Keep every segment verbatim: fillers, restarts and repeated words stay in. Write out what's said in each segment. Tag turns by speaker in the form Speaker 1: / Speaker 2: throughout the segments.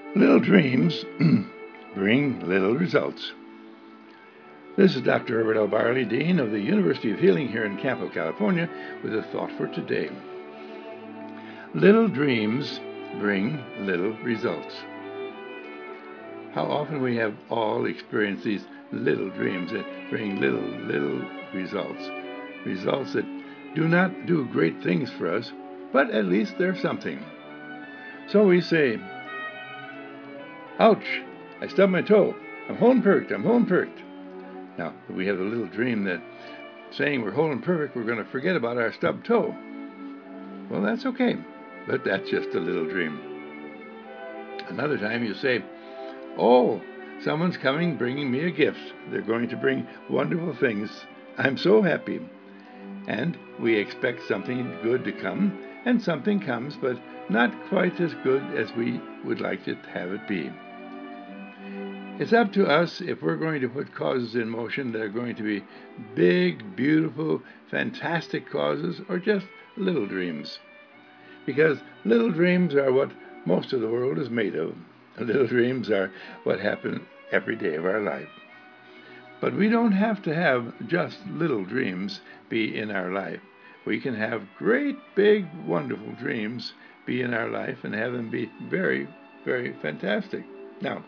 Speaker 1: Little dreams bring little results. This is Doctor Herbert L. Barley, Dean of the University of Healing here in Campo, California, with a thought for today. Little dreams bring little results. How often we have all experienced these little dreams that bring little, little results. Results that do not do great things for us, but at least they're something. So we say, ouch, I stubbed my toe. I'm whole and perfect, I'm whole and perfect. Now, if we have a little dream that saying we're whole and perfect, we're going to forget about our stubbed toe. Well, that's okay, but that's just a little dream. Another time you say, oh, someone's coming bringing me a gift. They're going to bring wonderful things. I'm so happy. And we expect something good to come, and something comes, but not quite as good as we would like to have it be. It's up to us if we're going to put causes in motion that are going to be big, beautiful, fantastic causes, or just little dreams. Because little dreams are what most of the world is made of. Little dreams are what happen every day of our life. But we don't have to have just little dreams be in our life. We can have great, big, wonderful dreams be in our life and have them be very, very fantastic. Now,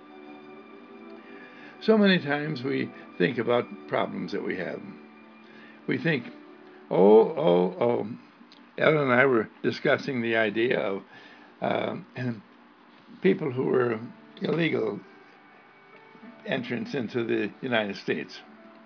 Speaker 1: so many times we think about problems that we have. We think, oh, oh, oh. Ellen and I were discussing the idea of uh, people who were illegal entrants into the United States.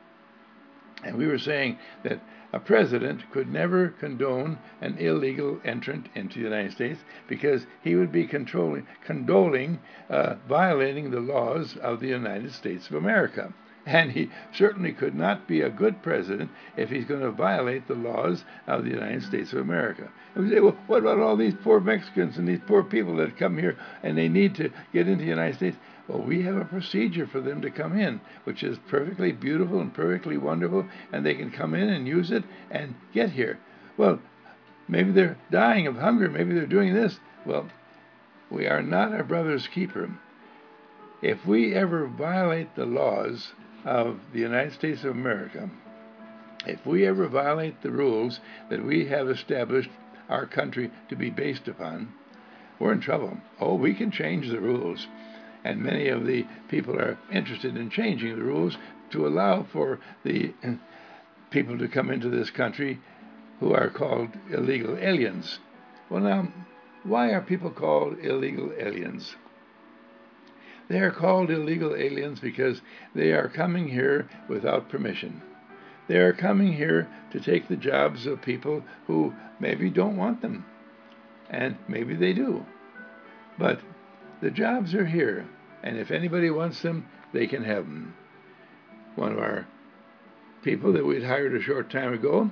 Speaker 1: And we were saying that a president could never condone an illegal entrant into the United States because he would be controlling, condoling, uh, violating the laws of the United States of America. And he certainly could not be a good president if he's going to violate the laws of the United States of America. And we say, well, what about all these poor Mexicans and these poor people that come here and they need to get into the United States? Well, we have a procedure for them to come in, which is perfectly beautiful and perfectly wonderful, and they can come in and use it and get here. Well, maybe they're dying of hunger, maybe they're doing this. Well, we are not our brother's keeper. If we ever violate the laws of the United States of America, if we ever violate the rules that we have established our country to be based upon, we're in trouble. Oh, we can change the rules. And many of the people are interested in changing the rules to allow for the people to come into this country who are called illegal aliens. Well, now, why are people called illegal aliens? They are called illegal aliens because they are coming here without permission. They are coming here to take the jobs of people who maybe don't want them, and maybe they do. But the jobs are here, and if anybody wants them, they can have them. One of our people that we'd hired a short time ago,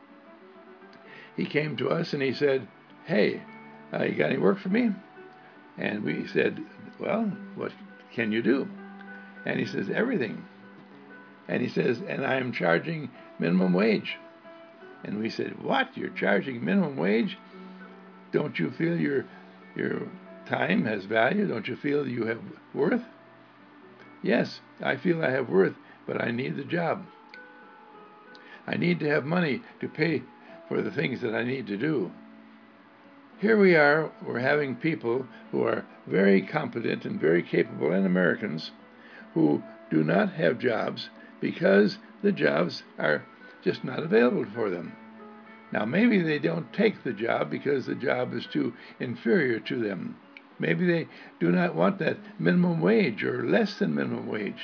Speaker 1: he came to us and he said, hey, uh, you got any work for me? And we said, well, what can you do? And he says, everything. And he says, and I'm charging minimum wage. And we said, what? You're charging minimum wage? Don't you feel your your time has value? Don't you feel you have worth? Yes, I feel I have worth, but I need the job. I need to have money to pay for the things that I need to do. Here we are, we're having people who are very competent and very capable, and Americans, who do not have jobs because the jobs are just not available for them. Now, maybe they don't take the job because the job is too inferior to them. Maybe they do not want that minimum wage or less than minimum wage.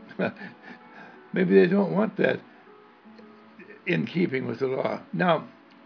Speaker 1: Maybe they don't want that in keeping with the law. Now,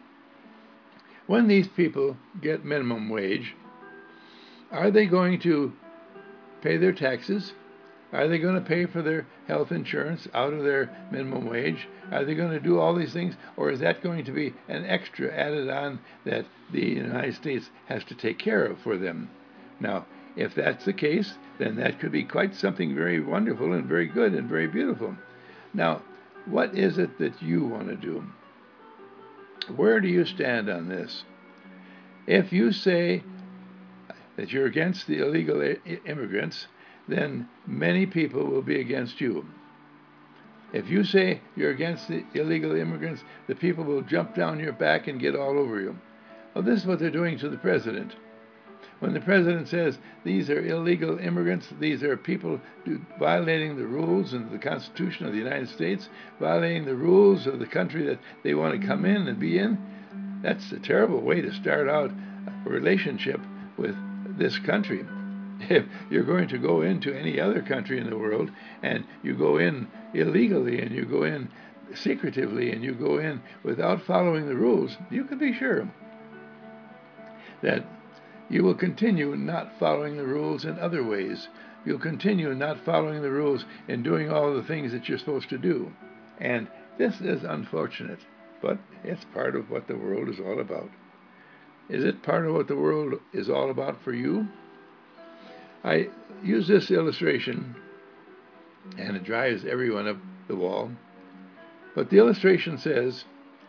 Speaker 1: when these people get minimum wage, are they going to pay their taxes? Are they going to pay for their health insurance out of their minimum wage? Are they going to do all these things? Or is that going to be an extra added on that the United States has to take care of for them? Now, if that's the case, then that could be quite something very wonderful and very good and very beautiful. Now, what is it that you want to do? Where do you stand on this? If you say that you're against the illegal immigrants, then many people will be against you. If you say you're against the illegal immigrants, the people will jump down your back and get all over you. Well, this is what they're doing to the president. When the president says these are illegal immigrants, these are people violating the rules and the Constitution of the United States, violating the rules of the country that they want to come in and be in, that's a terrible way to start out a relationship with this country. If you're going to go into any other country in the world and you go in illegally and you go in secretively and you go in without following the rules, you can be sure that you will continue not following the rules in other ways. You'll continue not following the rules and doing all the things that you're supposed to do. And this is unfortunate, but it's part of what the world is all about. Is it part of what the world is all about for you? I use this illustration, and it drives everyone up the wall. But the illustration says,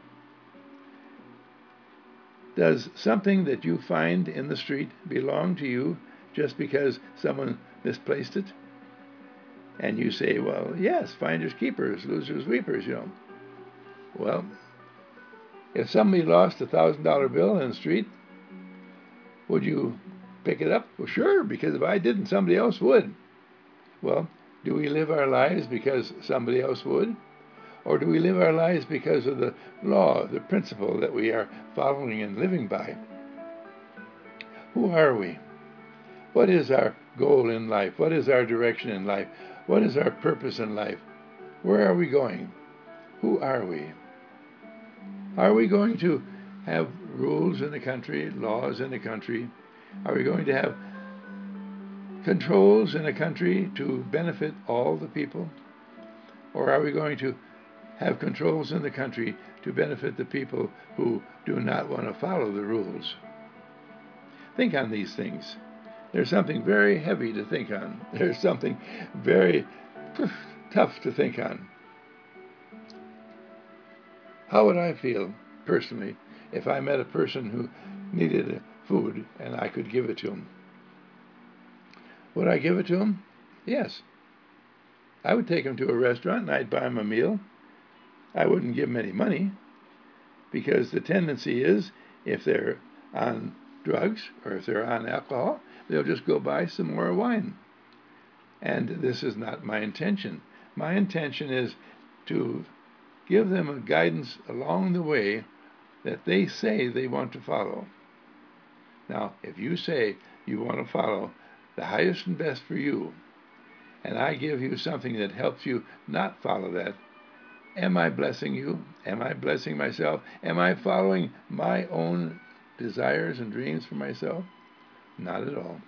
Speaker 1: does something that you find in the street belong to you just because someone misplaced it? And you say, well, yes, finders keepers, losers weepers, you know. Well, if somebody lost a thousand dollar bill in the street, would you pick it up? Well, sure, because if I didn't, somebody else would. Well, do we live our lives because somebody else would? Or do we live our lives because of the law, the principle that we are following and living by? Who are we? What is our goal in life? What is our direction in life? What is our purpose in life? Where are we going? Who are we? Are we going to have rules in the country, laws in the country? Are we going to have controls in a country to benefit all the people? Or are we going to have controls in the country to benefit the people who do not want to follow the rules? Think on these things. There's something very heavy to think on. There's something very tough to think on. How would I feel, personally, if I met a person who needed food and I could give it to him? Would I give it to him? Yes. I would take him to a restaurant and I'd buy him a meal. I wouldn't give them any money, because the tendency is, if they're on drugs or if they're on alcohol, they'll just go buy some more wine. And this is not my intention. My intention is to give them a guidance along the way that they say they want to follow. Now, if you say you want to follow the highest and best for you, and I give you something that helps you not follow that, am I blessing you? Am I blessing myself? Am I following my own desires and dreams for myself? Not at all.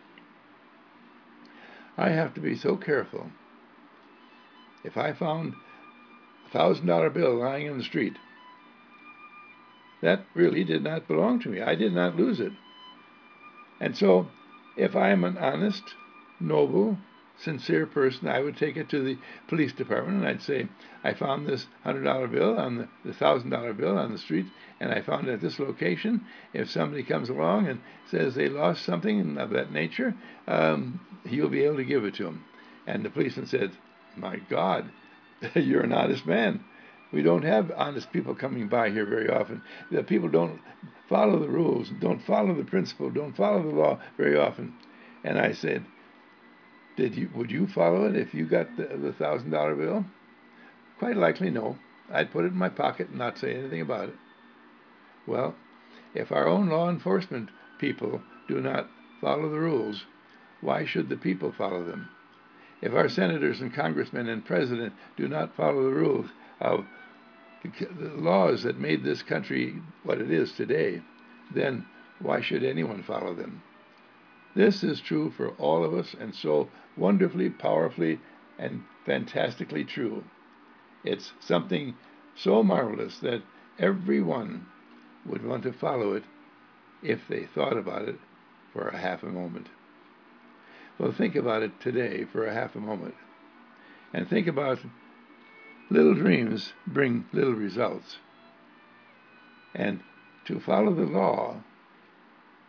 Speaker 1: I have to be so careful. If I found a thousand dollar bill lying in the street, that really did not belong to me. I did not lose it. And so, if I am an honest, noble, sincere person, I would take it to the police department and I'd say, I found this hundred dollar bill on the, the thousand dollar bill on the street, and I found it at this location. If somebody comes along and says they lost something of that nature, um, you'll be able to give it to them. And the policeman said, my God, you're an honest man. We don't have honest people coming by here very often. The people don't follow the rules, don't follow the principle, don't follow the law very often. And I said, Did you? Would you follow it if you got the, the thousand dollar bill? Quite likely, no. I'd put it in my pocket and not say anything about it. Well, if our own law enforcement people do not follow the rules, why should the people follow them? If our senators and congressmen and president do not follow the rules of the, the laws that made this country what it is today, then why should anyone follow them? This is true for all of us, and so wonderfully, powerfully, and fantastically true. It's something so marvelous that everyone would want to follow it if they thought about it for a half a moment. Well, think about it today for a half a moment. And think about little dreams bring little results. And to follow the law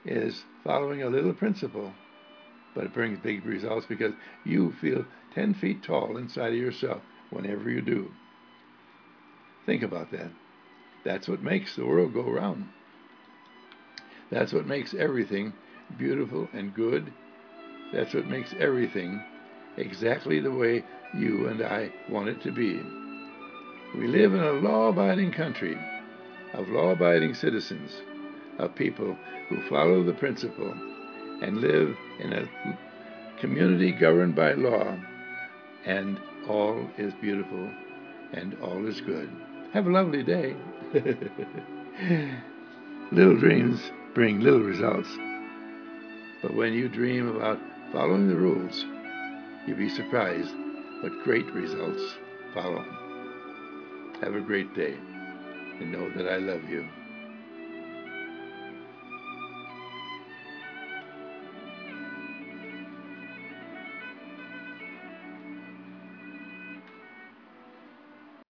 Speaker 1: is following a little principle, but it brings big results because you feel ten feet tall inside of yourself whenever you do. Think about that. That's what makes the world go round. That's what makes everything beautiful and good. That's what makes everything exactly the way you and I want it to be. We live in a law-abiding country of law-abiding citizens, of people who follow the principle and live in a community governed by law, and all is beautiful and all is good. Have a lovely day. Little dreams bring little results, but when you dream about following the rules, you'll be surprised what great results follow. Have a great day, and know that I love you.